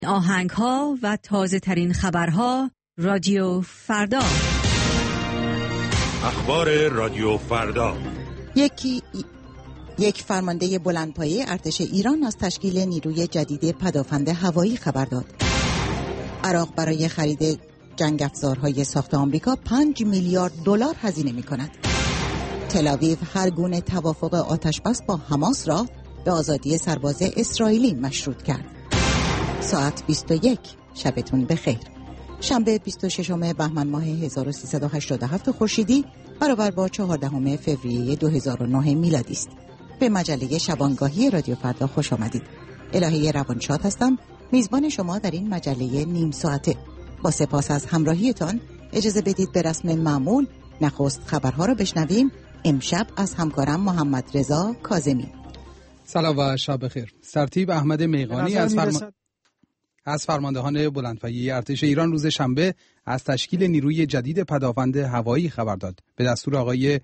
آهنگ‌ها و تازه‌ترین خبرها رادیو فردا. اخبار رادیو فردا. یک فرمانده بلندپایه ارتش ایران از تشکیل نیروی جدید پدافند هوایی خبر داد. عراق برای خرید جنگ افزارهای ساخت آمریکا 5 میلیارد دلار هزینه می‌کند. تل‌آویو هر گونه توافق آتش‌بس با حماس را به آزادی سرباز اسرائیلی مشروط کرد. ساعت 21. شبتون بخیر. شنبه 26 بهمن ماه 1387 خورشیدی برابر با 14 فوریه 2009 میلادی است. به مجله شبانگاهی رادیو فردا خوش آمدید. الهه روانشاد هستم، میزبان شما در این مجله نیم ساعته. با سپاس از همراهیتان اجازه بدید به رسم معمول نخست خبرها را بشنویم. امشب از همکارم محمد رضا کاظمی. سلام و شب بخیر. سرتیپ احمد میغانی از فرماندهان بلندپایه ارتش ایران روز شنبه از تشکیل نیروی جدید پدافند هوایی خبر داد. به دستور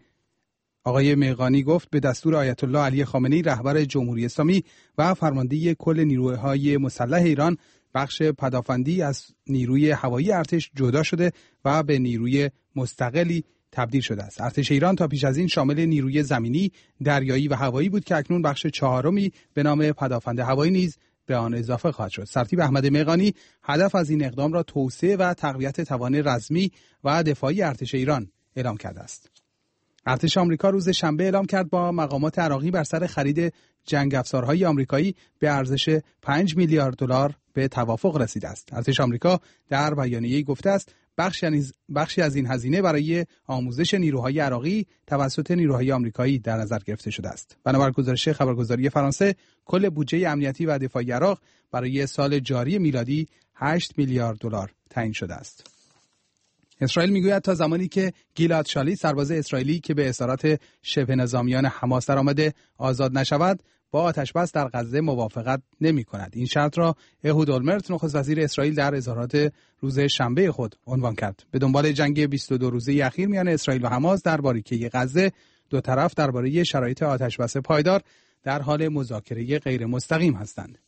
آقای میغانی گفت به دستور آیت الله علی خامنه‌ای رهبر جمهوری اسلامی و فرمانده کل نیروهای مسلح ایران، بخش پدافندی از نیروی هوایی ارتش جدا شده و به نیروی مستقلی تبدیل شده است. ارتش ایران تا پیش از این شامل نیروی زمینی، دریایی و هوایی بود که اکنون بخش چهارمی به نام پدافند هوایی نیز به آن اضافه خواهد شد. سرتیپ احمد میغانی هدف از این اقدام را توسعه و تقویت توان رزمی و دفاعی ارتش ایران اعلام کرده است. ارتش آمریکا روز شنبه اعلام کرد با مقامات عراقی بر سر خرید جنگ افزارهای آمریکایی به ارزش 5 میلیارد دلار به توافق رسیده است. ارتش آمریکا در بیانیه‌ای گفته است بخشی از این هزینه برای آموزش نیروهای عراقی توسط نیروهای آمریکایی در نظر گرفته شده است. بنابر گزارش خبرگزاری فرانسه، کل بودجه امنیتی و دفاعی عراق برای سال جاری میلادی 8 میلیارد دلار تعیین شده است. اسرائیل میگوید تا زمانی که گیلاد شالیت، سرباز اسرائیلی که به اسارت شبه نظامیان حماس درآمده، آزاد نشود، با آتش‌بس در غزه موافقت نمی‌کند. این شرط را اهود اولمرت، نخست وزیر اسرائیل، در اظهارات روز شنبه خود عنوان کرد. به دنبال جنگ 22 روزه اخیر میان اسرائیل و حماس در باریکه غزه، دو طرف درباره شرایط آتش‌بس پایدار در حال مذاکره غیر مستقیم هستند.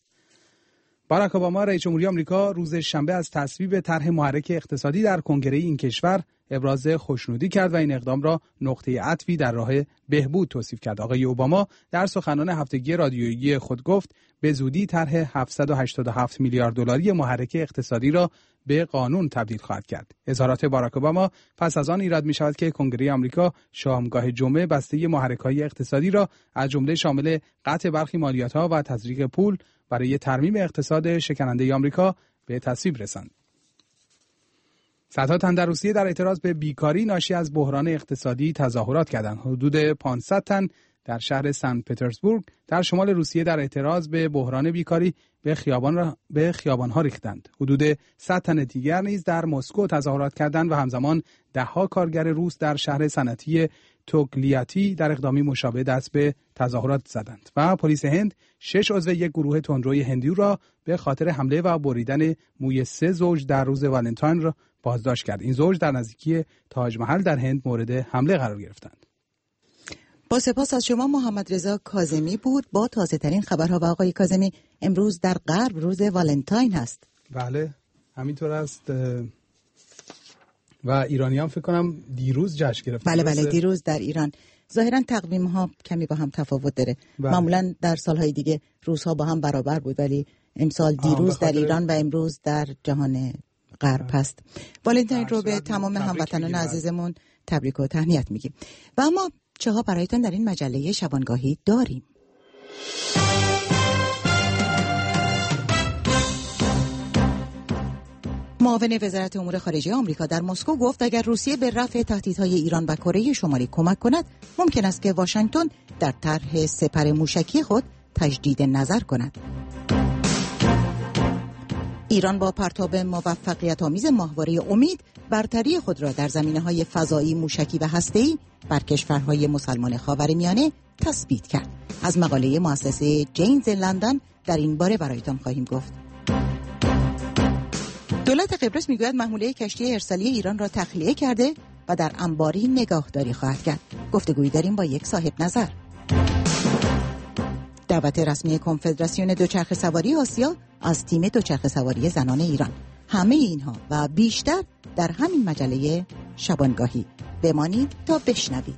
باراک اوباما رئیس جمهوری آمریکا روز شنبه از تصویب طرح محرک اقتصادی در کنگره این کشور ابراز خوشنودی کرد و این اقدام را نقطه عطفی در راه بهبود توصیف کرد. آقای اوباما در سخنان هفتگی رادیویی خود گفت به زودی طرح 787 میلیارد دلاری محرک اقتصادی را به قانون تبدیل خواهد کرد. اظهارات باراک اوباما پس از آن ایراد می شود که کنگره آمریکا شامگاه جمعه بسته محرک‌های اقتصادی را از جمله شامل قطع برخی مالیات‌ها و تزریق پول برای ترمیم اقتصاد شکننده آمریکا به تصویب رساند. صدها تن در روسیه در اعتراض به بیکاری ناشی از بحران اقتصادی تظاهرات کردند. حدود 500 تن در شهر سن پترزبورگ در شمال روسیه در اعتراض به بحران بیکاری به خیابان‌ها ریختند. حدود 100 تن دیگر نیز در مسکو تظاهرات کردند و همزمان ده‌ها کارگر روس در شهر صنعتی توگلیاتی در اقدامی مشابه دست به تظاهرات زدند و پلیس هند 6 عضو یک گروه تندروی هندی را به خاطر حمله و بریدن موی 3 زوج در روز ولنتاین را بازداشت کرد. این زوج در نزدیکی تاج محل در هند مورد حمله قرار گرفتند. با سپاس از شما محمد رضا کاظمی بود با تازه ترین خبرها. و آقای کاظمی، امروز در غرب روز والنتاین هست. بله همینطور است و ایرانیان فکر کنم دیروز جشن گرفتن. بله دیروز در ایران. ظاهرا تقویم ها کمی با هم تفاوت داره. معمولا در سالهای دیگه روزها با هم برابر بود، ولی امسال دیروز در ایران و امروز در جهان غرب هست. والنتاین رو به تمام هموطنان عزیزمون تبریک و تهنیت میگیم. و اما چه ها برایتان در این مجله شبانگاهی داریم؟ معاون وزارت امور خارجه آمریکا در مسکو گفت اگر روسیه به رفع تهدیدهای ایران و کره شمالی کمک کند، ممکن است که واشنگتن در طرح سپر موشکی خود تجدید نظر کند. ایران با پرتاب موفقیت‌آمیز ماهواره امید برتری خود را در زمینه‌های فضایی، موشکی و هسته‌ای بر کشورهای مسلمان خاورمیانه تثبیت کرد. از مقاله مؤسسه جینز لندن در این باره برایتان خواهیم گفت. دولت قبرس میگوید محموله کشتی ارسالی ایران را تخلیه کرده و در انباری نگاهداری خواهد کرد. گفتگویی داریم با یک صاحب نظر. دعوت رسمی کنفدراسیون دوچرخه سواری آسیا از تیم دوچرخه سواری زنان ایران. همه اینها و بیشتر در همین مجله شبانگاهی. بمانید تا بشنوید.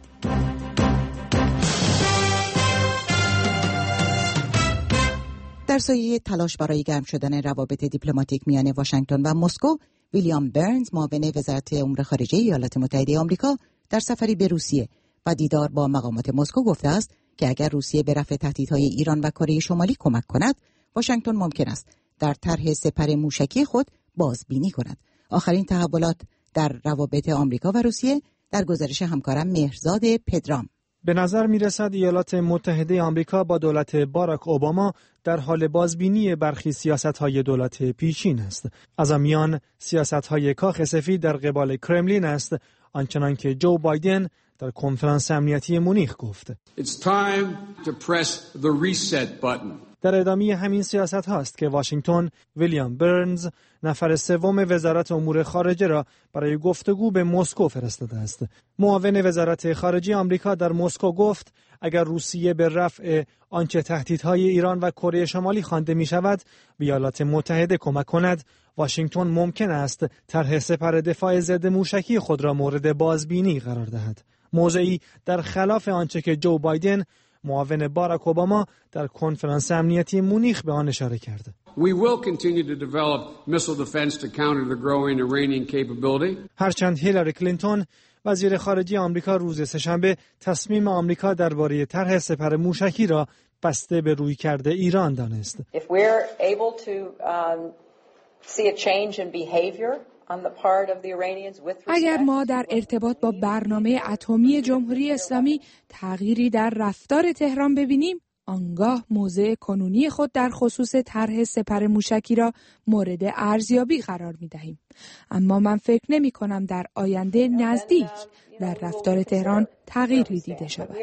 در سایه تلاش برای گرم شدن روابط دیپلماتیک میان واشنگتن و مسکو، ویلیام برنز، معاون وزارت امور خارجه ایالات متحده آمریکا، در سفری به روسیه و دیدار با مقامات مسکو گفته است که اگر روسیه به رفع تهدیدهای ایران و کره شمالی کمک کند، واشنگتن ممکن است در طرح سپر موشکی خود بازبینی کند. آخرین تحولات در روابط آمریکا و روسیه در گزارش همکارم مهرزاد پدرام. به نظر می‌رسد ایالات متحده آمریکا با دولت باراک اوباما در حال بازبینی برخی سیاست‌های دولت پیشین است. از آن میان سیاست‌های کاخ سفید در قبال کرملین است، آنچنان که جو بایدن در کنفرانس امنیتی مونیخ گفت. It's time to press the reset button. در ادامه همین سیاست هاست که واشنگتن ویلیام برنز، نفر سوم وزارت امور خارجه را برای گفتگو به مسکو فرستاده است. معاون وزارت خارجه آمریکا در مسکو گفت اگر روسیه به رفع آنچه تهدیدهای ایران و کره شمالی خوانده می شود به ایالات متحده کمک کند، واشنگتن ممکن است طرح سپر دفاع ضد موشکی خود را مورد بازبینی قرار دهد. موضعی در خلاف آنچه که جو بایدن، معاون باراک اوباما، در کنفرانس امنیتی مونیخ به آن اشاره کرد. We will continue to develop missile defense to counter the growing Iranian capability. هرچند هیلاری کلینتون، وزیر خارجه آمریکا، روز سه‌شنبه تصمیم آمریکا درباره طرح سپر موشکی را بسته به رویکرد ایران دانست. If we're able to see a change in behavior on the part of the Iranians with respect. اگر ما در ارتباط با برنامه اتمی جمهوری اسلامی تغییری در رفتار تهران ببینیم، آنگاه موضع کنونی خود در خصوص طرح سپر موشکی را مورد ارزیابی قرار می‌دهیم. اما من فکر نمی‌کنم در آینده نزدیک در رفتار تهران تغییری دیده شود.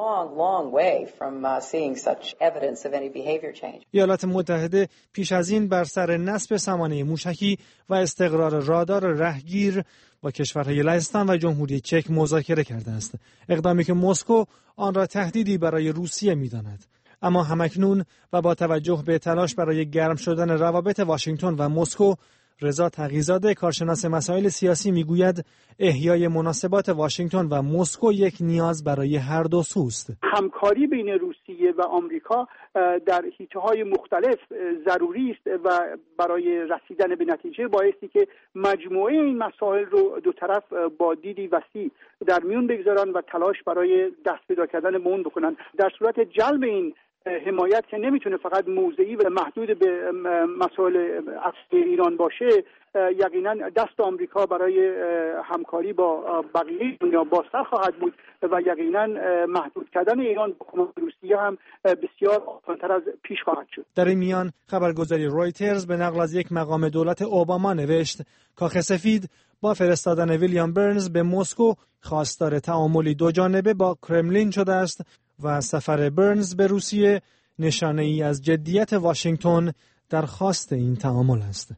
ایالات متحده پیش از این بر سر نصب سامانه موشکی و استقرار رادار رهگیر با کشورهای لهستان و جمهوری چک مذاکره کرده است، اقدامی که مسکو آن را تهدیدی برای روسیه می‌داند. اما همکنون و با توجه به تلاش برای گرم شدن روابط واشنگتن و مسکو، رضا تقی‌زاده، کارشناس مسائل سیاسی، میگوید احیای مناسبات واشنگتن و مسکو یک نیاز برای هر دو سوست. همکاری بین روسیه و آمریکا در حیطه‌های مختلف ضروری است و برای رسیدن به نتیجه بایستی که مجموعه این مسائل رو دو طرف با دیدی وسیع در میون بگذارن و تلاش برای دست پیدا کردن به اون بکنن. در صورت جلب این حمایت که نمیتونه فقط موضعی و محدود به مسائل اصلی ایران باشه، یقینا دست آمریکا برای همکاری با بقیه دنیا بازتر خواهد بود و یقینا محدود کردن ایران با کمک روسیه هم بسیار آسان‌تر از پیش خواهد شد. در این میان خبرگزاری رویترز به نقل از یک مقام دولت اوباما نوشت کاخ سفید با فرستادن ویلیام برنز به مسکو خواستار تعاملی دو جانبه با کرملین شده است و سفر برنز به روسیه نشانه ای از جدیت واشنگتن در خواست این تعامل است.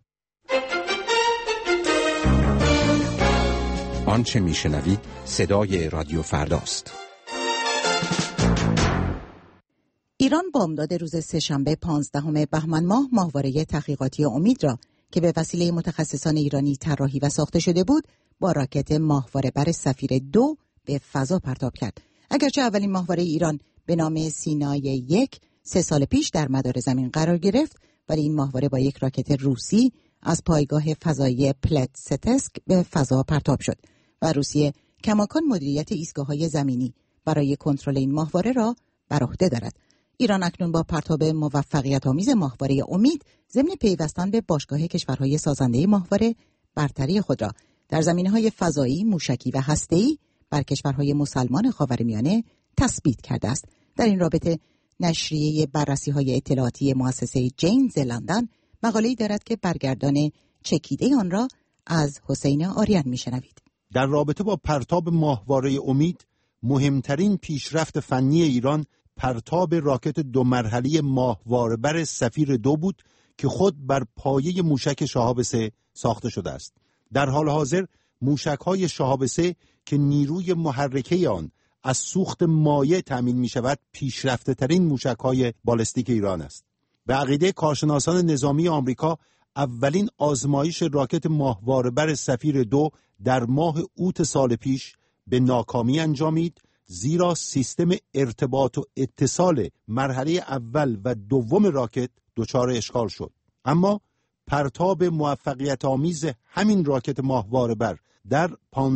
آنچه میشنوید صدای رادیو فرداست. ایران بامداد روز سه‌شنبه 15 بهمن ماه ماهواره تحقیقاتی امید را که به وسیله متخصصان ایرانی طراحی و ساخته شده بود با راکت ماهواره بر سفیر 2 به فضا پرتاب کرد. اگرچه اولین ماهواره ایران به نام سینای 1 3 سال پیش در مدار زمین قرار گرفت، ولی این ماهواره با یک راکت روسی از پایگاه فضایی پلتستسک به فضا پرتاب شد و روسیه کماکان مدیریت ایستگاه‌های زمینی برای کنترل این ماهواره را بر عهده دارد. ایران اکنون با پرتاب موفقیت‌آمیز ماهواره امید ضمن پیوستن به باشگاه کشورهای سازنده ماهواره برتری خود را در زمینه‌های فضایی، موشکی و هسته‌ای بر کشورهای مسلمان خاورمیانه تثبیت کرده است. در این رابطه نشریه بررسی‌های اطلاعاتی مؤسسه جینز لندن مقاله‌ای دارد که برگردان چکیده آن را از حسین آریان می‌شنوید. در رابطه با پرتاب ماهواره امید، مهمترین پیشرفت فنی ایران پرتاب راکت 2 مرحله ماهواره بر سفیر 2 بود که خود بر پایه موشک شهاب 3 ساخته شده است. در حال حاضر موشک‌های شهاب 3 که نیروی محرکه آن از سوخت مایع تامین می‌شود، پیشرفته‌ترین موشک‌های بالستیک ایران است. به عقیده کارشناسان نظامی آمریکا اولین آزمایش راکت ماهواره‌بر سفیر 2 در ماه اوت سال پیش به ناکامی انجامید، زیرا سیستم ارتباط و اتصال مرحله اول و دوم راکت دچار اشکال شد. اما پرتاب موفقیت آمیز همین راکت ماهواره‌بر در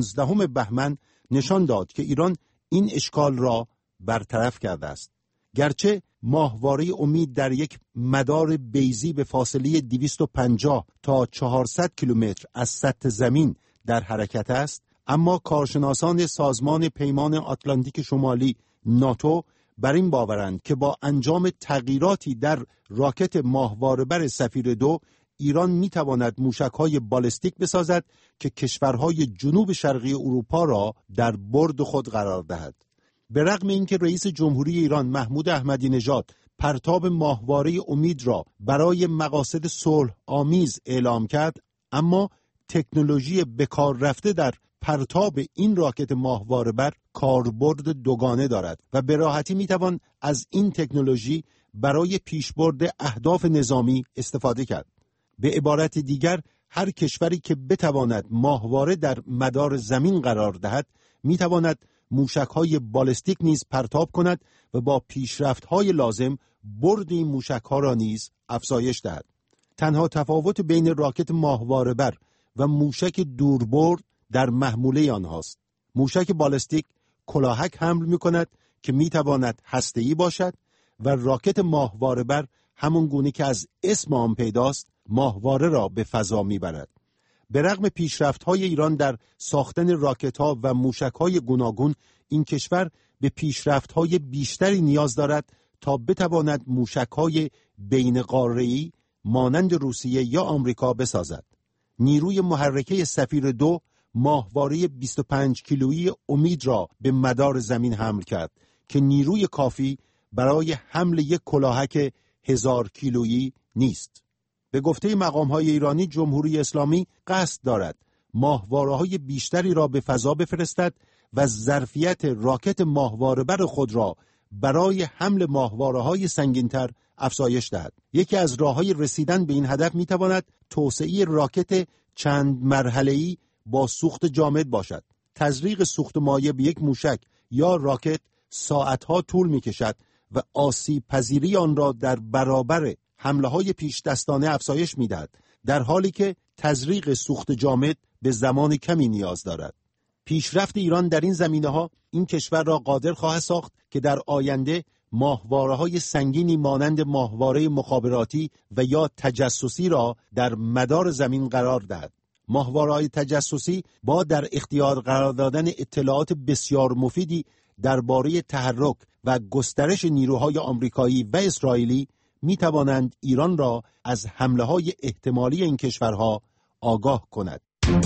15 بهمن نشان داد که ایران این اشکال را برطرف کرده است. گرچه ماهواره امید در یک مدار بیضی به فاصله 250 تا 400 کیلومتر از سطح زمین در حرکت است، اما کارشناسان سازمان پیمان آتلانتیک شمالی ناتو بر این باورند که با انجام تغییراتی در راکت ماهواره‌بر سفیر 2 ایران میتواند موشک‌های بالستیک بسازد که کشورهای جنوب شرقی اروپا را در برد خود قرار دهد. به رغم اینکه رئیس جمهوری ایران محمود احمدی نژاد پرتاب ماهواره امید را برای مقاصد صلح آمیز اعلام کرد، اما تکنولوژی بکار رفته در پرتاب این راکت ماهواره‌بر کاربرد دوگانه دارد و به راحتی میتوان از این تکنولوژی برای پیشبرد اهداف نظامی استفاده کرد. به عبارت دیگر، هر کشوری که بتواند ماهواره در مدار زمین قرار دهد میتواند موشک‌های بالستیک نیز پرتاب کند و با پیشرفت‌های لازم برد این موشک‌ها را نیز افزایش دهد. تنها تفاوت بین راکت ماهواره‌بر و موشک دوربرد در محموله آنهاست. موشک بالستیک کلاهک حمل می‌کند که می‌تواند هسته‌ای باشد و راکت ماهواره‌بر همون گونه که از اسم آن پیداست ماهواره را به فضا می‌برد. به رغم پیشرفت‌های ایران در ساختن راکت‌ها و موشک‌های گوناگون، این کشور به پیشرفت‌های بیشتری نیاز دارد تا بتواند موشک‌های بین قاره‌ای مانند روسیه یا آمریکا بسازد. نیروی محرکه سفیر 2 ماهواره 25 کیلویی امید را به مدار زمین حمل کرد که نیروی کافی برای حمل یک کلاهک 1000 کیلویی نیست. به گفته مقام‌های ایرانی، جمهوری اسلامی قصد دارد ماهواره‌های بیشتری را به فضا بفرستد و ظرفیت راکت ماهواره‌بر خود را برای حمل ماهواره‌های سنگین‌تر افزایش دهد. یکی از راه‌های رسیدن به این هدف می‌تواند توسعه راکت چند مرحله‌ای با سوخت جامد باشد. تزریق سوخت مایع به یک موشک یا راکت ساعت‌ها طول می‌کشد و آسیب پذیری آن را در برابر حمله‌های پیش دستانه افزایش می‌دهد، در حالی که تزریق سوخت جامد به زمان کمی نیاز دارد. پیشرفت ایران در این زمینه‌ها این کشور را قادر خواهد ساخت که در آینده ماهواره‌های سنگینی مانند ماهواره مخابراتی و یا تجسسی را در مدار زمین قرار دهد. ماهواره‌های تجسسی با در اختیار قرار دادن اطلاعات بسیار مفیدی درباره تحرک و گسترش نیروهای آمریکایی و اسرائیلی می توانند ایران را از حمله‌های احتمالی این کشورها آگاه کند.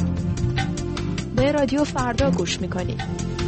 به رادیو فردا گوش می‌کنید.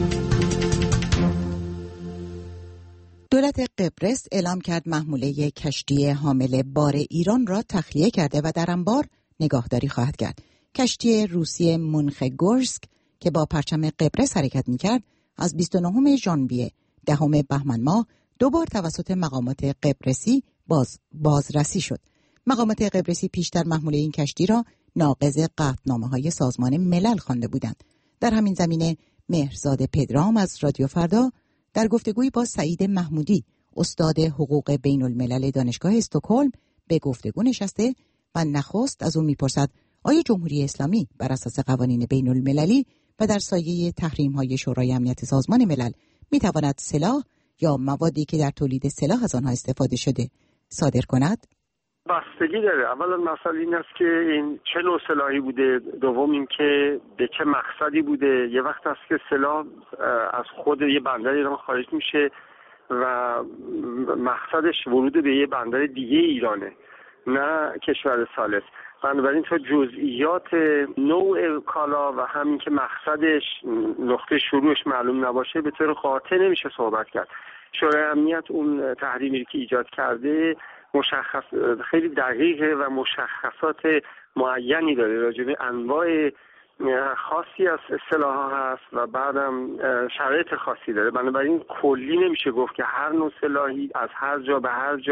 دولت قبرس اعلام کرد محموله کشتی حامل بار ایران را تخلیه کرده و در انبار نگاهداری خواهد کرد. کشتی روسی مونخگورسک که با پرچم قبرس حرکت می‌کرد، از 29 ژانویه 10 بهمن ماه دوبار توسط مقامات قبرسی بازرسی شد. مقامات قبرسی پیشتر محموله این کشتی را ناقض قطعنامه‌های سازمان ملل خوانده بودند. در همین زمینه مهرزاد پدرام از رادیو فردا در گفتگویی با سعید محمودی، استاد حقوق بین الملل دانشگاه استکهلم، به گفتگو نشسته و نخست از او می‌پرسد آیا جمهوری اسلامی بر اساس قوانین بین المللی و در سایه تحریم‌های شورای امنیت سازمان ملل می‌تواند سلاح یا موادی که در تولید سلاح از آنها استفاده شده صادر کند؟ بستگی داره. اولا مسئله این است که این چه نوع سلاحی بوده، دوم این که به چه مقصدی بوده. یه وقت است که سلاح از خود یه بندر ایران خارج میشه و مقصدش ورود به یه بندر دیگه ایرانه، نه کشور ثالث. بنابراین تا جزئیات نوع کالا و همین که مقصدش، نقطه شروعش معلوم نباشه به طور قاطع نمیشه صحبت کرد. شورای امنیت اون تحریمی که ایجاد کرده مشخص، خیلی دقیقه و مشخصات معینی داره راجع به انواع خاصی از سلاح هست و بعدم شرایط خاصی داره. بنابراین کلی نمیشه گفت که هر نوع سلاحی از هر جا به هر جا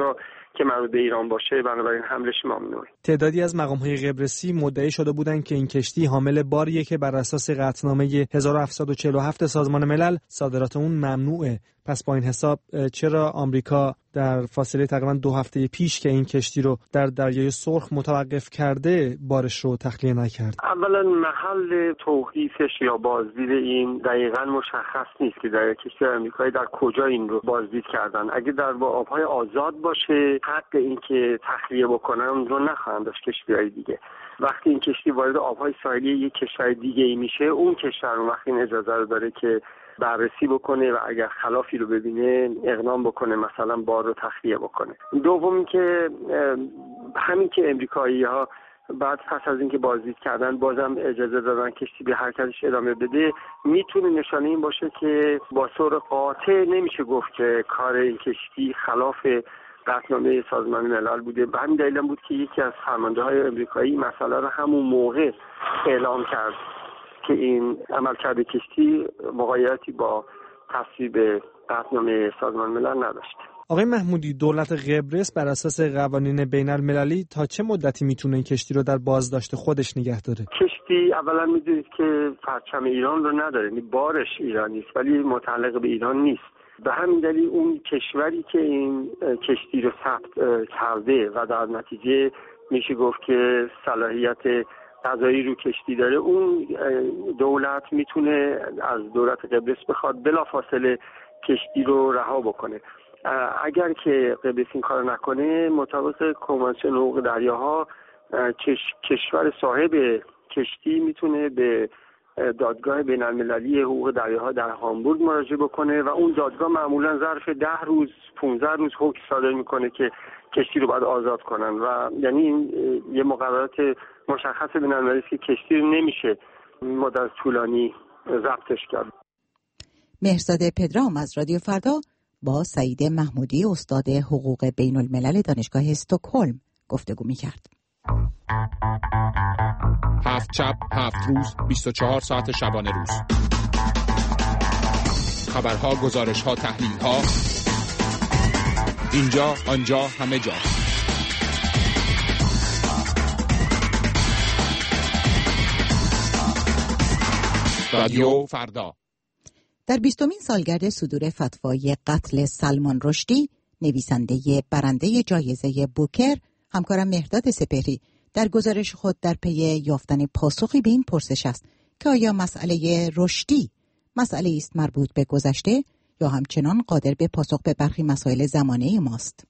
که مربوط به ایران باشه، بنابراین حملش ممنوعه. تعدادی از مقام‌های قبرسی مدعی شده بودند که این کشتی حامل باریه که بر اساس قطعنامه 1747 سازمان ملل صادرات اون ممنوعه. پس با این حساب چرا آمریکا در فاصله تقریبا 2 هفته پیش که این کشتی رو در دریای سرخ متوقف کرده بارش رو تخلیه نکرد؟ اولا محل توقیفش یا بازدید این دقیقاً مشخص نیست که در کشتی آمریکایی در کجا این رو بازدید کردن. اگه در آبهای آزاد باشه حق این که تخلیه بکنن اون رو نخواهند داشت کشتی‌های دیگه. وقتی این کشتی وارد آبهای ساحلی یک کشور دیگه ای میشه، اون کشور اون وقت این اجازه رو داره که بررسی بکنه و اگر خلافی رو ببینه اقدام بکنه، مثلا بار رو تخلیه بکنه. دوم اینکه همین که امریکایی‌ها بعد پس از اینکه بازدید کردن بازم اجازه دادن کشتی به حرکتش ادامه بده، میتونه نشانه این باشه که با صور قاطع نمیشه گفت که کار این کشتی خلاف قطعنامه سازمان ملل بوده. به همین دلیل بود که یکی از فرمانده‌های امریکایی مسئله رو همون موقع اعلام کرد که این عملکرد کشتی مغایرتی با تصویب قطعنامه سازمان ملل نداشت. آقای محمودی، دولت قبرس بر اساس قوانین بین المللی تا چه مدتی میتونه این کشتی رو در بازداشت خودش نگه داره؟ کشتی اولا میدونید که پرچم ایران رو نداره، یعنی بارش ایرانی است ولی متعلق به ایران نیست. به همین دلیل اون کشوری که این کشتی رو ثبت کرده و در نتیجه میشه گفت که صلاحیت قضایی رو کشتی داره، اون دولت میتونه از دولت قبرس بخواد بلافاصله کشتی رو رها بکنه. اگر که قبرس این کار نکنه، مطابق کنوانسیون حقوق دریاها کشور صاحب کشتی میتونه به دادگاه بین المللی حقوق دریاها در هامبورگ مراجعه بکنه و اون دادگاه معمولا ظرف 10 روز 15 روز حکم صادر میکنه که کشتی رو باید آزاد کنن و یعنی یه مقررات مشخص بین المللی است که کشتی رو نمیشه مدت طولانی ضبطش کرد. مهرزاد پدرام از رادیو فردا با سعید محمودی استاد حقوق بین الملل دانشگاه استکهلم گفتگو می‌کرد. 7 شب 7 روز 24 ساعت شبانه روز. خبرها، گزارش‌ها، تحلیل‌ها، اینجا آنجا همه جا. رادیو فردا. در 20مین سالگرد صدور فتوای قتل سلمان رشدی، نویسنده برنده جایزه بوکر، همکارم مهرداد سپهری در گزارش خود در پی یافتن پاسخی به این پرسش است که آیا مسئله رشدی مسئله است مربوط به گذشته یا همچنان قادر به پاسخ به برخی مسائل زمانه ماست.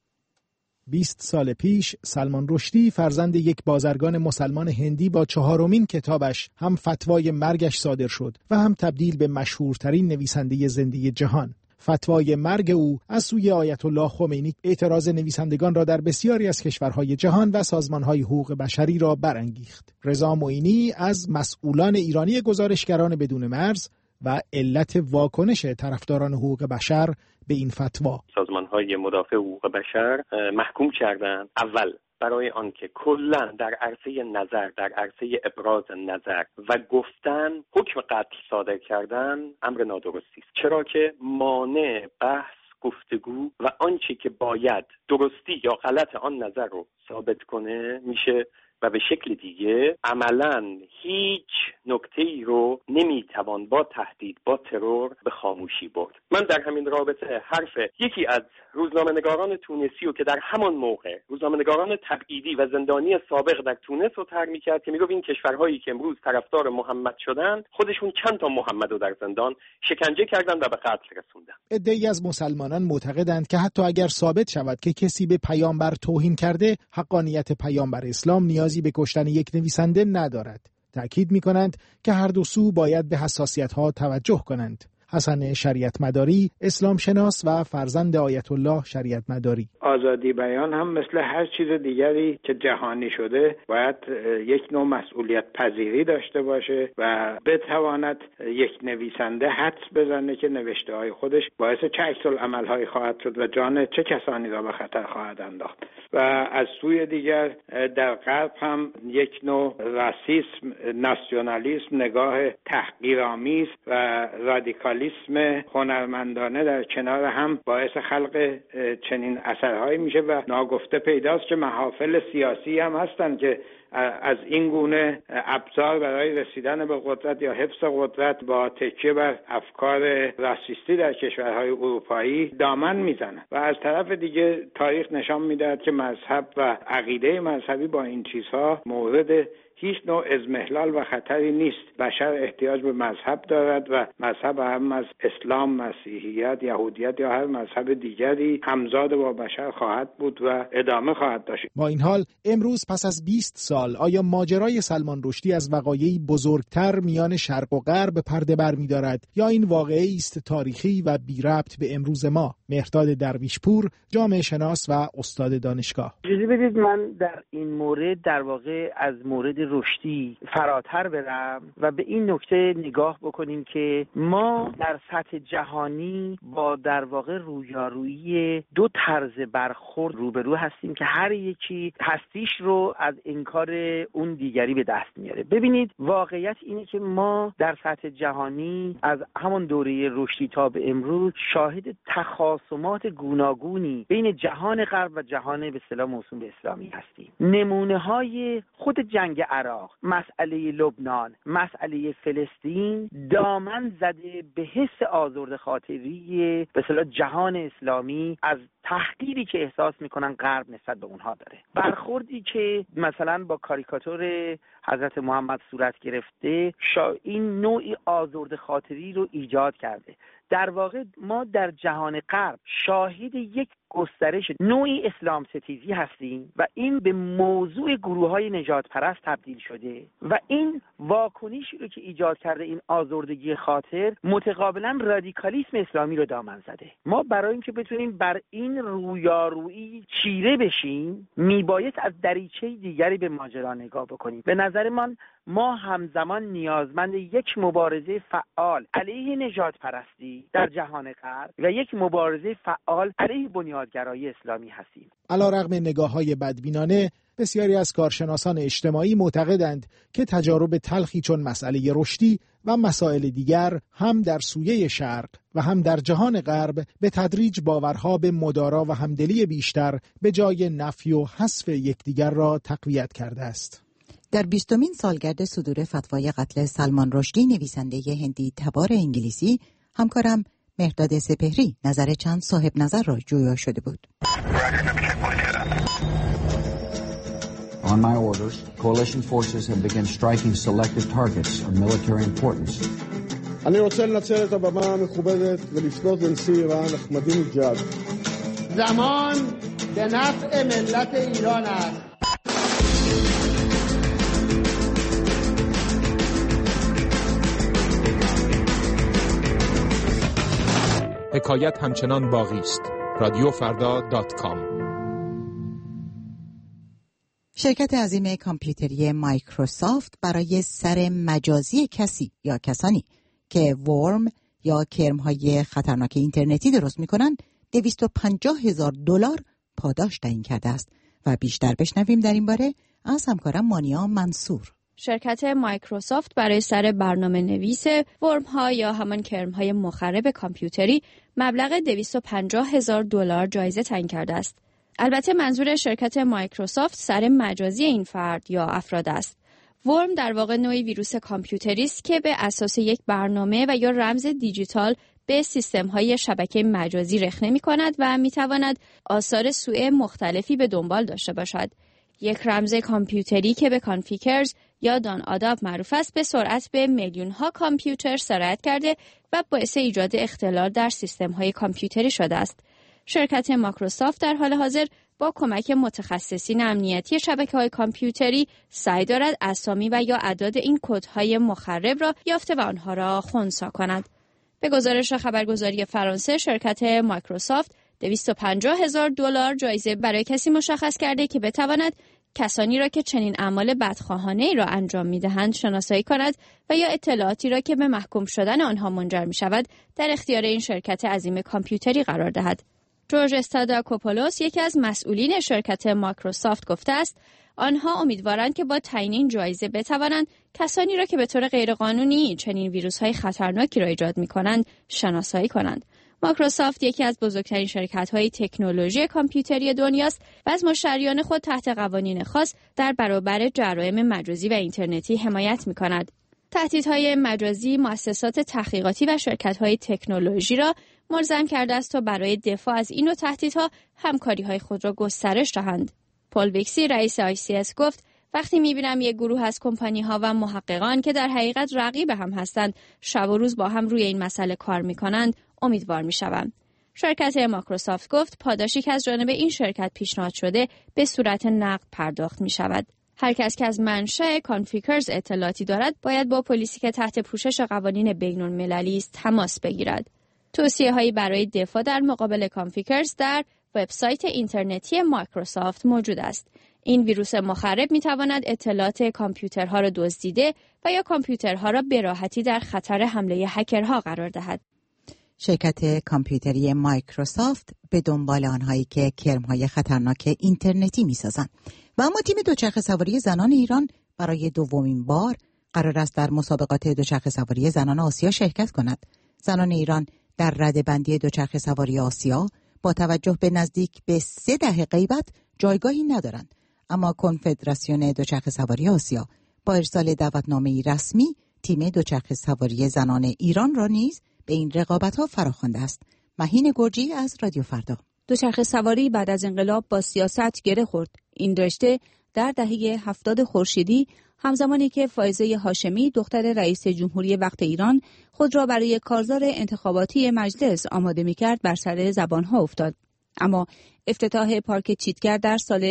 20 سال پیش سلمان رشدی فرزند یک بازرگان مسلمان هندی با 4مین کتابش هم فتوای مرگش صادر شد و هم تبدیل به مشهورترین نویسنده زنده جهان. فتوای مرگ او از سوی آیت الله خمینی اعتراض نویسندگان را در بسیاری از کشورهای جهان و سازمانهای حقوق بشری را برانگیخت. رضا معینی از مسئولان ایرانی گزارشگران بدون مرز و علت واکنش طرفداران حقوق بشر به این فتوا. سازمان‌های مدافع حقوق بشر محکوم کردند اول برای آنکه کلا در عرصه نظر، در عرصه ابراز نظر و گفتن حکم قتل صادر کردن امر نادرستی است، چرا که مانع بحث، گفتگو و آنچه که باید درستی یا غلط آن نظر رو ثابت کنه میشه و به شکل دیگه عملاً هیچ نکته‌ای رو نمیتوان با تهدید، با ترور به خاموشی برد. من در همین رابطه حرف یکی از روزنامه‌نگاران تونسی رو که در همان موقع روزنامه‌نگاران تبعیدی و زندانی سابق در تونس رو طرح می‌کرد که میگفت این کشورهایی که امروز طرفدار محمد شدن خودشون چند تا محمد رو در زندان شکنجه کردن و به قتل رسوندن. عده‌ای از مسلمانان معتقدند که حتی اگر ثابت شود که کسی به پیامبر توهین کرده، حقانیت پیامبر اسلام نیازی به کشتن یک نویسنده ندارد. تأکید می‌کنند که هر دو سو باید به حساسیت‌ها توجه کنند. حسن شریعت مداری، اسلام شناس و فرزند آیت الله شریعت مداری: آزادی بیان هم مثل هر چیز دیگری که جهانی شده باید یک نوع مسئولیت پذیری داشته باشه و بتواند یک نویسنده حدس بزنه که نوشته‌های خودش باعث چه عکس‌العمل‌هایی خواهد شد و جان چه کسانی را به خطر خواهد انداخت. و از سوی دیگر در غرب هم یک نوع راسیسم، ناسیونالیسم، نگاه تحقیرآمیز و رادیکالیسم رادیکالیسم هنرمندانه در کنار هم باعث خلق چنین اثرهایی میشه و ناگفته پیداست که محافل سیاسی هم هستن که از این گونه ابزار برای رسیدن به قدرت یا حفظ قدرت با تکیه بر افکار راسیستی در کشورهای اروپایی دامن میزنند و از طرف دیگه تاریخ نشان میدهد که مذهب و عقیده مذهبی با این چیزها مورد هیچ نوع اضمحلال و خطری نیست. بشر احتیاج به مذهب دارد و مذهب هم از اسلام، مسیحیت، یهودیت یا هر مذهب دیگری همزاد با بشر خواهد بود و ادامه خواهد داشت. با این حال امروز پس از 20 سال آیا ماجرای سلمان رشدی از وقایعی بزرگتر میان شرق و غرب پرده برمی‌دارد یا این واقعه است تاریخی و بی ربط به امروز ما؟ مهرداد درویشپور، جامعه شناس و استاد دانشگاه. اجازه بدید من در این مورد در واقع از مورد رشدی فراتر برم و به این نکته نگاه بکنیم که ما در سطح جهانی با در واقع رویارویی دو طرز برخورد روبرو هستیم که هر یکی هستیش رو از انکار اون دیگری به دست میاره. ببینید واقعیت اینه که ما در سطح جهانی از همون دوره رشدی تا به امروز شاهد تخاصمات گوناگونی بین جهان غرب و جهان به اصطلاح موسوم به اسلامی هستیم. نمونه های خود جنگ عراق، مسئله لبنان، مسئله فلسطین دامن زده به حس آزرده خاطری به اصطلاح جهان اسلامی از تحقیری که احساس میکنن غرب نسبت به اونها داره. برخوردی که مثلا با کاریکاتور حضرت محمد صورت گرفته این نوعی آزرده خاطری رو ایجاد کرده. در واقع ما در جهان غرب شاهد یک گسترش نوعی اسلام ستیزی هستیم و این به موضوع گروه‌های نژاد پرست تبدیل شده و این واکنشی رو که ایجاد کرده این آزردگی خاطر متقابلا رادیکالیسم اسلامی رو دامن زده. ما برای اینکه بتونیم بر این رویارویی چیره بشیم میبایست از دریچه دیگری به ماجرا نگاه بکنیم. به نظر من ما همزمان نیازمند یک مبارزه فعال علیه نژاد پرستی در جهان غرب و یک مبارزه فعال علیه بنیادگرایی اسلامی هستیم. علیرغم نگاه‌های بدبینانه، بسیاری از کارشناسان اجتماعی معتقدند که تجارب تلخی چون مسئله رشدی و مسائل دیگر هم در سویه شرق و هم در جهان غرب به تدریج باورها به مدارا و همدلی بیشتر به جای نفی و حذف یکدیگر را تقویت کرده است. در 20مین سالگرد صدور فتوای قتل سلمان رشدی، نویسنده هندی تبار انگلیسی، همکارم مهرداد سپهری نظر چند صاحب نظر را جویا شده بود. On my orders, coalition forces have begun striking selected targets of military importance. אני רוצה לנצל את הבמה המכובדת ולפנות לנשיא איראן אחמדינג'אד. زمان به نفع ملت ایران است. حکایت همچنان باقی است. رادیوفردا.com. شرکت عظیم کامپیوتری مایکروسافت برای سر مجازی کسی یا کسانی که ورم یا کرم‌های خطرناک اینترنتی درست می‌کنند $250,000 پاداش تعیین کرده است و بیشتر بشنویم در این باره از همکارم مانیا منصور. شرکت مایکروسافت برای سر برنامه نویس ورم ها یا همان کرم های مخرب کامپیوتری مبلغ $250,000 جایزه تعیین کرده است. البته منظور شرکت مایکروسافت سر مجازی این فرد یا افراد است. ورم در واقع نوعی ویروس کامپیوتری است که به اساس یک برنامه و یا رمز دیجیتال به سیستم‌های شبکه مجازی رخنه می‌کند و می‌تواند آثار سوء مختلفی به دنبال داشته باشد. یک رمز کامپیوتری که به کانفیگرز یا دان آداب معروف است به سرعت به میلیون‌ها کامپیوتر سرایت کرده و باعث ایجاد اختلال در سیستم‌های کامپیوتری شده است. شرکت مایکروسافت در حال حاضر با کمک متخصصین امنیتی شبکه‌های کامپیوتری سعی دارد اسامی و یا اعداد این کدهای مخرب را یافته و آنها را خنثی کند. به گزارش خبرگزاری فرانسه، شرکت مایکروسافت $250,000 جایزه برای کسی مشخص کرده که بتواند کسانی را که چنین اعمال بدخواهانه‌ای را انجام می‌دهند شناسایی کند و یا اطلاعاتی را که به محکوم شدن آنها منجر می‌شود در اختیار این شرکت عظیم کامپیوتری قرار دهد. جورج استاداکوپولوس، یکی از مسئولین شرکت مایکروسافت، گفته است: آنها امیدوارند که با تعیین این جایزه بتوانند کسانی را که به طور غیرقانونی چنین ویروس‌های خطرناکی را ایجاد می‌کنند شناسایی کنند. مایکروسافت یکی از بزرگترین شرکت‌های تکنولوژی کامپیوتری دنیاست و از مشتریان خود تحت قوانین خاص در برابر جرایم مجازی و اینترنتی حمایت می‌کند. تهدیدهای مجازی مؤسسات تحقیقاتی و شرکت‌های تکنولوژی را ملزم کرده است تا برای دفاع از این نوع تهدیدها همکاری‌های خود را گسترش دهند. پل ویکسی رئیس ICS گفت وقتی می‌بینم یک گروه از کمپانی‌ها و محققان که در حقیقت رقیب هم هستند شب و روز با هم روی این مسئله کار می‌کنند امیدوار می‌شوم. شرکت مایکروسافت گفت پاداشی که از جانب این شرکت پیشنهاد شده به صورت نقد پرداخت می‌شود. هر کس که از منشأ کانفیکرز اطلاعاتی دارد باید با پلیسی که تحت پوشش قوانین بین‌المللی است تماس بگیرد. توصیه‌هایی برای دفاع در مقابل کانفیکرز در وبسایت اینترنتی مایکروسافت موجود است. این ویروس مخرب می‌تواند اطلاعات کامپیوترها را دزدیده و یا کامپیوترها را به راحتی در خطر حمله هکرها قرار دهد. شرکت کامپیوتری مایکروسافت به دنبال آنهایی که کرم‌های خطرناک اینترنتی می‌سازند. و اما تیم دوچرخه سواری زنان ایران برای دومین بار قرار است در مسابقات دوچرخه سواری زنان آسیا شرکت کند. زنان ایران در رده‌بندی دوچرخه سواری آسیا با توجه به نزدیک به 3 دهه غیبت جایگاهی ندارند، اما کنفدراسیون دوچرخه سواری آسیا با ارسال دعوتنامه‌ای رسمی تیم دوچرخه سواری زنان ایران را نیز به این رقابت‌ها فراخوانده است. مهین گرجی از رادیو فردا. دوچرخه سواری بعد از انقلاب با سیاست گره خورد. این رشته در دهه 70 خورشیدی همزمانی که فائزه هاشمی دختر رئیس جمهوری وقت ایران خود را برای کارزار انتخاباتی مجلس آماده می‌کرد بر سر زبان‌ها افتاد. اما افتتاح پارک چیتگر در سال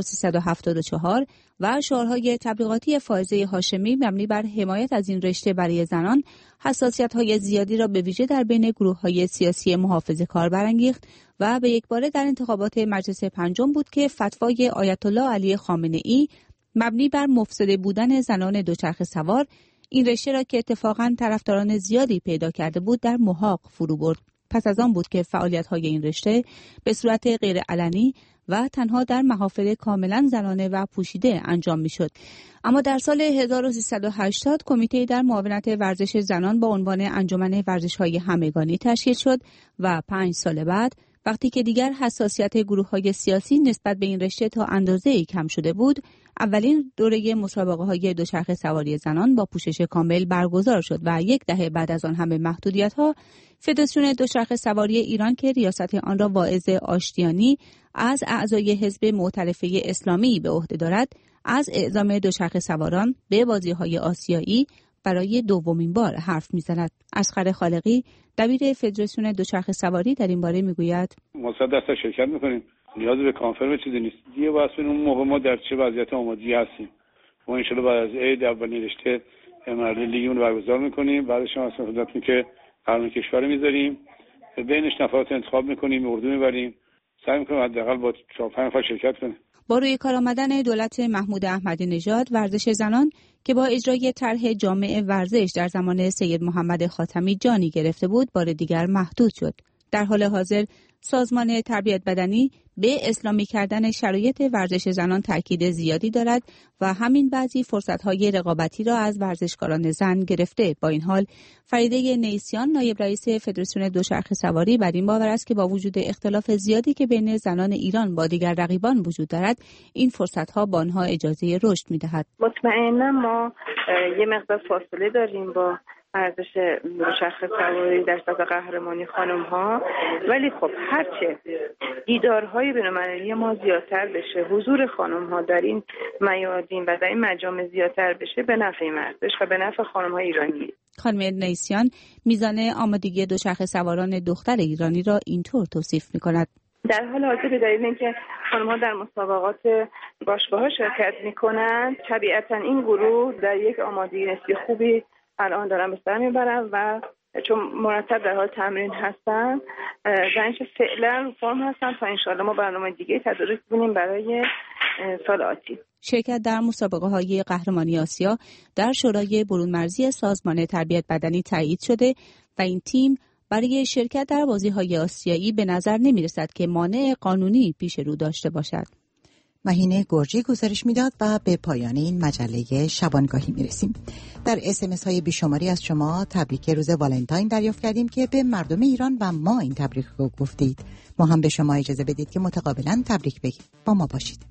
1374 و شعارهای تبلیغاتی فائزه هاشمی مبنی بر حمایت از این رشته برای زنان حساسیت‌های زیادی را به ویژه در بین گروه‌های سیاسی محافظه‌کار برانگیخت و به یکباره در انتخابات مجلس پنجم بود که فتوای آیت الله علی خامنه‌ای مبنی بر مفسد بودن زنان دوچرخه سوار این رشته را که اتفاقاً طرفداران زیادی پیدا کرده بود در محاق فرو برد. پس از آن بود که فعالیت‌های این رشته به صورت غیر علنی و تنها در محافل کاملا زنانه و پوشیده انجام می‌شد. اما در سال 1380 کمیته در معاونت ورزش زنان با عنوان انجمن ورزش‌های همگانی تشکیل شد و 5 سال بعد وقتی که دیگر حساسیت گروه‌های سیاسی نسبت به این رشته تا اندازه‌ای کم شده بود، اولین دوره مسابقه‌های دوچرخه سواری زنان با پوشش کامل برگزار شد و 10 دهه بعد از آن همه محدودیت‌ها، فدراسیون دوچرخه سواری ایران که ریاست آن را واعظ آشتیانی از اعضای حزب مؤتلفه اسلامی به عهده دارد، از اعزام دوچرخه سواران به بازی‌های آسیایی برای دومین بار حرف می‌زند. اصغر خالقی دبیر فدراسیون دوچرخه سواری در این باره میگوید ما 100% شرکت می‌کنیم، نیاز به کانفرم چیزی نیست. دیگه واسه اون موقع ما در چه وضعیت آمادگی هستیم. ما ان شاءالله بعد از عید اولین رشته مرحله لیگ رو برگزار می‌کنیم، بعدش هم اصلا خدمتتون که قانون کشور می‌ذاریم، بینش نفرات انتخاب می‌کنیم، اردو می‌بریم، سعی می‌کنیم حداقل با 4-5 نفر شرکت کنیم. با روی کار آمدن دولت محمود احمدی نژاد، ورزش زنان که با اجرای طرح جامع ورزش در زمان سید محمد خاتمی جانی گرفته بود، بار دیگر محدود شد. در حال حاضر سازمان تربیت بدنی به اسلامی کردن شرایط ورزش زنان تاکید زیادی دارد و همین بعضی فرصت‌های رقابتی را از ورزشکاران زن گرفته. با این حال فریده نیسیان نایب رئیس فدراسیون دوچرخه سواری بر این باور است که با وجود اختلاف زیادی که بین زنان ایران با دیگر رقیبان وجود دارد، این فرصت‌ها به آنها اجازه رشد می‌دهد. مطمئنا ما یه مقدار فاصله داریم با ورزش دوچرخه سواری در سطح قهرمانی خانم ها، ولی خب هرچه دیدارهای بین‌المللی ما زیادتر بشه، حضور خانم ها در این میادین و در این مجامع زیادتر بشه، به نفع ورزش و به نفع خانم های ایرانی. خانم نیسیان میزان آمادگی دوچرخه سواران دختر ایرانی را اینطور توصیف می‌کند: در حال حاضر به دلیل اینکه خانم‌ها در مسابقات باشگاه‌ها شرکت می‌کنند، طبیعتاً این گروه در یک آمادگی نسبی خوبی الان دارن به سر میبرن و چون مرتب در حال تمرین هستن، زنش فعلا فرم هستن تا انشالله ما برنامه دیگه تدارک کنیم برای سال آتی. شرکت در مسابقه‌های قهرمانی آسیا در شورای برون‌مرزی سازمان تربیت بدنی تایید شده و این تیم برای شرکت در بازی‌های آسیایی به نظر نمی‌رسد که مانع قانونی پیش رو داشته باشد. مهینه گرجی گزارش میداد و به پایان این مجله شبانگاهی میرسیم. در SMS های بیشماری از شما تبریک روز والنتاین دریافت کردیم که به مردم ایران و ما این تبریک رو گفتید. ما هم به شما اجازه بدید که متقابلا تبریک بگیم. با ما باشید.